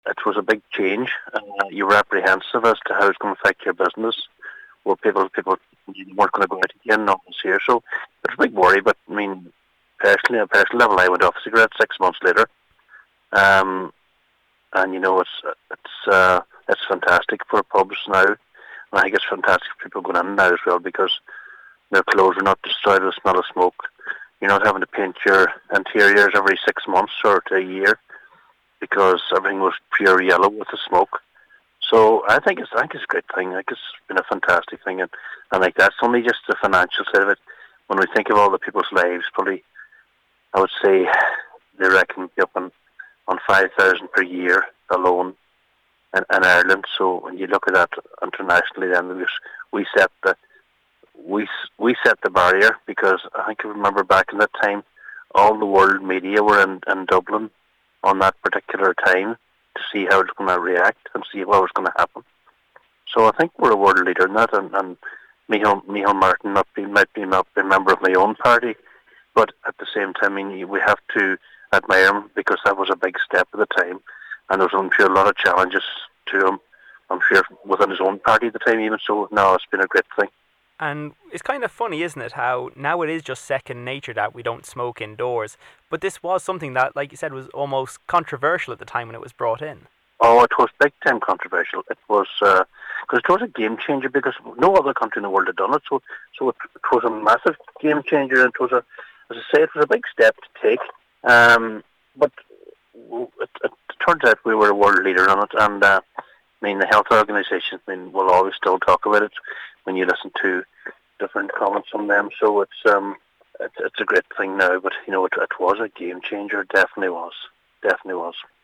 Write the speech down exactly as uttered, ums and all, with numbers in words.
it was a big change. Uh, you were apprehensive as to how it's going to affect your business. Were people people weren't going to go out again, no one's here. So it was a big worry. But I mean, personally, on a personal level, I went off cigarettes six months later. Um, and you know, it's it's uh, it's fantastic for pubs now. And I think it's fantastic for people going in now as well, because their clothes are not destroyed with the smell of smoke. You're not having to paint your interiors every six months or to a year, because everything was pure yellow with the smoke. So I think it's I think it's a great thing. I think it's been a fantastic thing, and, and like that's only just the financial side of it. When we think of all the people's lives, probably I would say they reckon up on on five thousand per year alone in, in Ireland. So when you look at that internationally, then we we set the we we set the barrier, because I think I remember back in that time, all the world media were in, in Dublin on that particular time to see how it's going to react and see what was going to happen. So I think we're a world leader in that, and, and Micheál, Micheál Martin not be, might be not be a member of my own party, but at the same time, I mean, we have to admire him, because that was a big step at the time, and there was, I'm sure, a lot of challenges to him, I'm sure, within his own party at the time even, so no, it's been a great thing. And it's kind of funny, isn't it, how now it is just second nature that we don't smoke indoors. But this was something that, like you said, was almost controversial at the time when it was brought in. Oh, it was big time controversial. It was, because uh, it was a game changer, because no other country in the world had done it. So so it, it was a massive game changer, and it was, a, as I say, it was a big step to take. Um, but it, it turns out we were a world leader on it, and uh, I mean, the health organisations, I mean, will always still talk about it when you listen to different comments from them. So it's um, it's, it's a great thing now, but you know, it, it was a game changer. It definitely was, definitely was.